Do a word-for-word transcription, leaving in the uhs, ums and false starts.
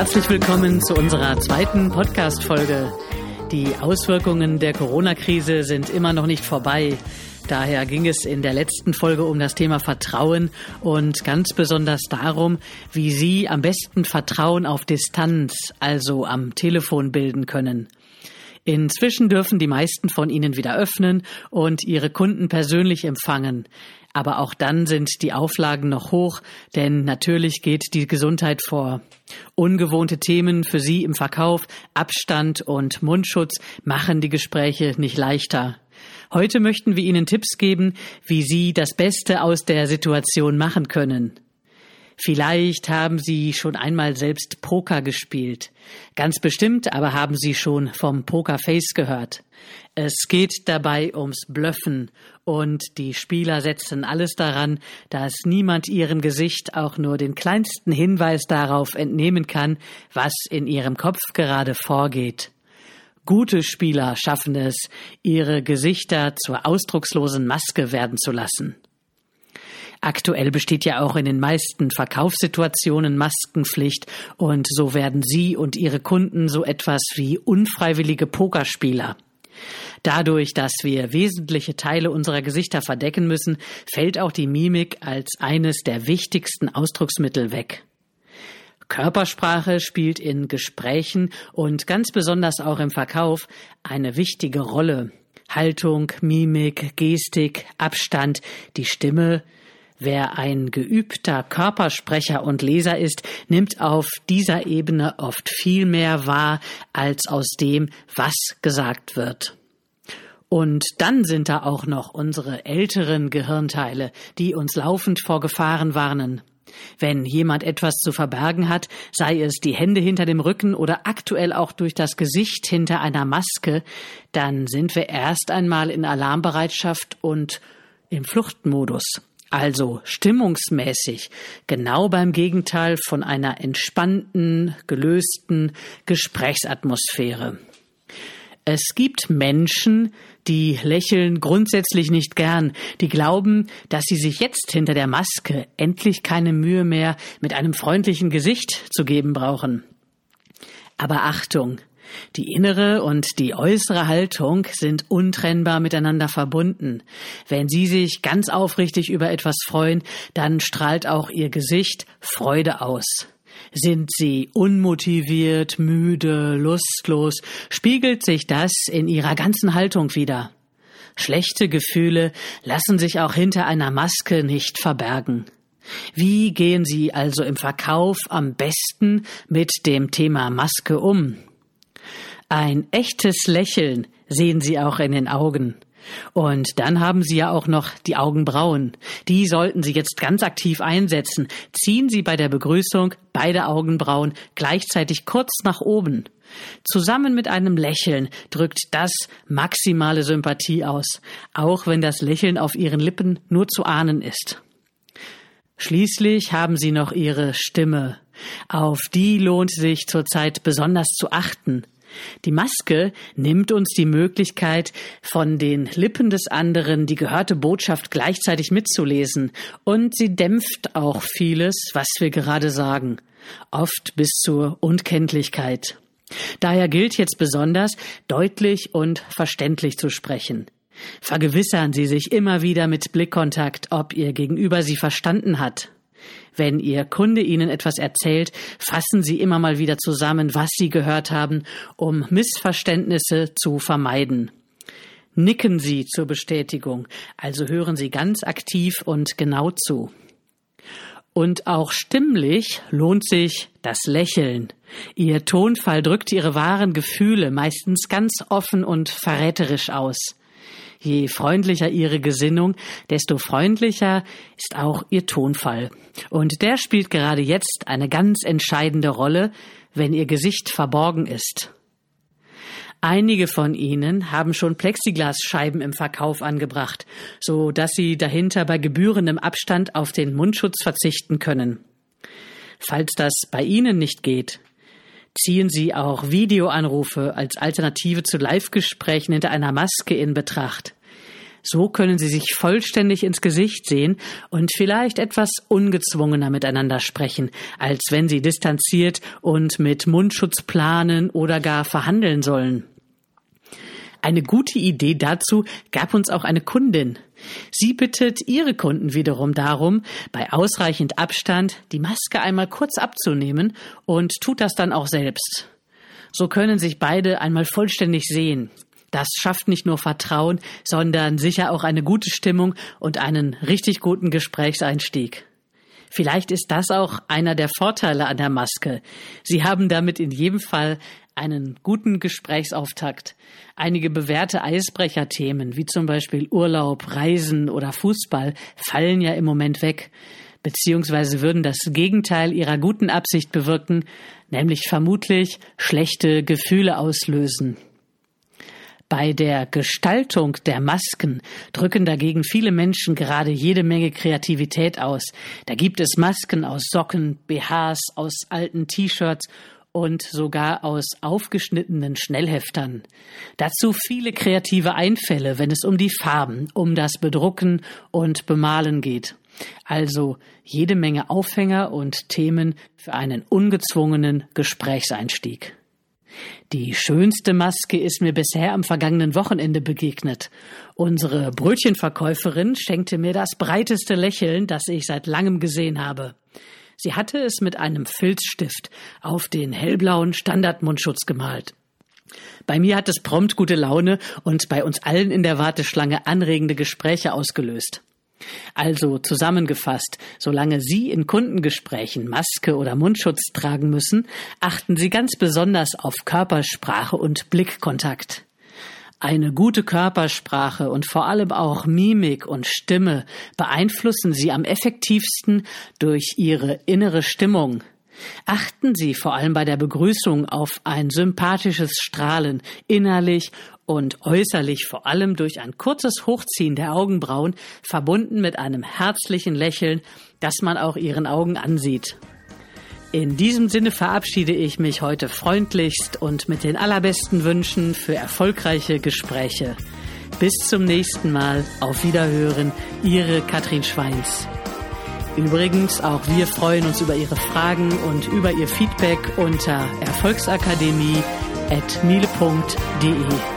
Herzlich willkommen zu unserer zweiten Podcast-Folge. Die Auswirkungen der Corona-Krise sind immer noch nicht vorbei. Daher ging es in der letzten Folge um das Thema Vertrauen und ganz besonders darum, wie Sie am besten Vertrauen auf Distanz, also am Telefon, bilden können. Inzwischen dürfen die meisten von Ihnen wieder öffnen und Ihre Kunden persönlich empfangen. Aber auch dann sind die Auflagen noch hoch, denn natürlich geht die Gesundheit vor. Ungewohnte Themen für Sie im Verkauf, Abstand und Mundschutz machen die Gespräche nicht leichter. Heute möchten wir Ihnen Tipps geben, wie Sie das Beste aus der Situation machen können. Vielleicht haben Sie schon einmal selbst Poker gespielt. Ganz bestimmt aber haben Sie schon vom Pokerface gehört. Es geht dabei ums Bluffen und die Spieler setzen alles daran, dass niemand ihrem Gesicht auch nur den kleinsten Hinweis darauf entnehmen kann, was in ihrem Kopf gerade vorgeht. Gute Spieler schaffen es, ihre Gesichter zur ausdruckslosen Maske werden zu lassen. Aktuell besteht ja auch in den meisten Verkaufssituationen Maskenpflicht und so werden Sie und Ihre Kunden so etwas wie unfreiwillige Pokerspieler. Dadurch, dass wir wesentliche Teile unserer Gesichter verdecken müssen, fällt auch die Mimik als eines der wichtigsten Ausdrucksmittel weg. Körpersprache spielt in Gesprächen und ganz besonders auch im Verkauf eine wichtige Rolle. Haltung, Mimik, Gestik, Abstand, die Stimme. Wer ein geübter Körpersprecher und Leser ist, nimmt auf dieser Ebene oft viel mehr wahr als aus dem, was gesagt wird. Und dann sind da auch noch unsere älteren Gehirnteile, die uns laufend vor Gefahren warnen. Wenn jemand etwas zu verbergen hat, sei es die Hände hinter dem Rücken oder aktuell auch durch das Gesicht hinter einer Maske, dann sind wir erst einmal in Alarmbereitschaft und im Fluchtmodus. Also stimmungsmäßig genau beim Gegenteil von einer entspannten, gelösten Gesprächsatmosphäre. Es gibt Menschen, die lächeln grundsätzlich nicht gern, die glauben, dass sie sich jetzt hinter der Maske endlich keine Mühe mehr mit einem freundlichen Gesicht zu geben brauchen. Aber Achtung! Die innere und die äußere Haltung sind untrennbar miteinander verbunden. Wenn Sie sich ganz aufrichtig über etwas freuen, dann strahlt auch Ihr Gesicht Freude aus. Sind Sie unmotiviert, müde, lustlos, spiegelt sich das in Ihrer ganzen Haltung wider. Schlechte Gefühle lassen sich auch hinter einer Maske nicht verbergen. Wie gehen Sie also im Verkauf am besten mit dem Thema Maske um? Ein echtes Lächeln sehen Sie auch in den Augen. Und dann haben Sie ja auch noch die Augenbrauen. Die sollten Sie jetzt ganz aktiv einsetzen. Ziehen Sie bei der Begrüßung beide Augenbrauen gleichzeitig kurz nach oben. Zusammen mit einem Lächeln drückt das maximale Sympathie aus, auch wenn das Lächeln auf Ihren Lippen nur zu ahnen ist. Schließlich haben Sie noch Ihre Stimme. Auf die lohnt sich zurzeit besonders zu achten. Die Maske nimmt uns die Möglichkeit, von den Lippen des anderen die gehörte Botschaft gleichzeitig mitzulesen, und sie dämpft auch vieles, was wir gerade sagen, oft bis zur Unkenntlichkeit. Daher gilt jetzt besonders, deutlich und verständlich zu sprechen. Vergewissern Sie sich immer wieder mit Blickkontakt, ob Ihr Gegenüber Sie verstanden hat. Wenn Ihr Kunde Ihnen etwas erzählt, fassen Sie immer mal wieder zusammen, was Sie gehört haben, um Missverständnisse zu vermeiden. Nicken Sie zur Bestätigung, also hören Sie ganz aktiv und genau zu. Und auch stimmlich lohnt sich das Lächeln. Ihr Tonfall drückt Ihre wahren Gefühle meistens ganz offen und verräterisch aus. Je freundlicher Ihre Gesinnung, desto freundlicher ist auch Ihr Tonfall. Und der spielt gerade jetzt eine ganz entscheidende Rolle, wenn Ihr Gesicht verborgen ist. Einige von Ihnen haben schon Plexiglasscheiben im Verkauf angebracht, so dass Sie dahinter bei gebührendem Abstand auf den Mundschutz verzichten können. Falls das bei Ihnen nicht geht, ziehen Sie auch Videoanrufe als Alternative zu Live-Gesprächen hinter einer Maske in Betracht. So können Sie sich vollständig ins Gesicht sehen und vielleicht etwas ungezwungener miteinander sprechen, als wenn Sie distanziert und mit Mundschutz planen oder gar verhandeln sollen. Eine gute Idee dazu gab uns auch eine Kundin. Sie bittet ihre Kunden wiederum darum, bei ausreichend Abstand die Maske einmal kurz abzunehmen und tut das dann auch selbst. So können sich beide einmal vollständig sehen. Das schafft nicht nur Vertrauen, sondern sicher auch eine gute Stimmung und einen richtig guten Gesprächseinstieg. Vielleicht ist das auch einer der Vorteile an der Maske. Sie haben damit in jedem Fall einen guten Gesprächsauftakt. Einige bewährte Eisbrecherthemen, wie zum Beispiel Urlaub, Reisen oder Fußball, fallen ja im Moment weg, beziehungsweise würden das Gegenteil ihrer guten Absicht bewirken, nämlich vermutlich schlechte Gefühle auslösen. Bei der Gestaltung der Masken drücken dagegen viele Menschen gerade jede Menge Kreativität aus. Da gibt es Masken aus Socken, B Hs, aus alten T-Shirts und sogar aus aufgeschnittenen Schnellheftern. Dazu viele kreative Einfälle, wenn es um die Farben, um das Bedrucken und Bemalen geht. Also jede Menge Aufhänger und Themen für einen ungezwungenen Gesprächseinstieg. Die schönste Maske ist mir bisher am vergangenen Wochenende begegnet. Unsere Brötchenverkäuferin schenkte mir das breiteste Lächeln, das ich seit langem gesehen habe. Sie hatte es mit einem Filzstift auf den hellblauen Standardmundschutz gemalt. Bei mir hat es prompt gute Laune und bei uns allen in der Warteschlange anregende Gespräche ausgelöst. Also zusammengefasst, solange Sie in Kundengesprächen Maske oder Mundschutz tragen müssen, achten Sie ganz besonders auf Körpersprache und Blickkontakt. Eine gute Körpersprache und vor allem auch Mimik und Stimme beeinflussen Sie am effektivsten durch Ihre innere Stimmung. Achten Sie vor allem bei der Begrüßung auf ein sympathisches Strahlen, innerlich und äußerlich vor allem durch ein kurzes Hochziehen der Augenbrauen, verbunden mit einem herzlichen Lächeln, das man auch Ihren Augen ansieht. In diesem Sinne verabschiede ich mich heute freundlichst und mit den allerbesten Wünschen für erfolgreiche Gespräche. Bis zum nächsten Mal. Auf Wiederhören. Ihre Katrin Schweins. Übrigens, auch wir freuen uns über Ihre Fragen und über Ihr Feedback unter erfolgsakademie at miele punkt de.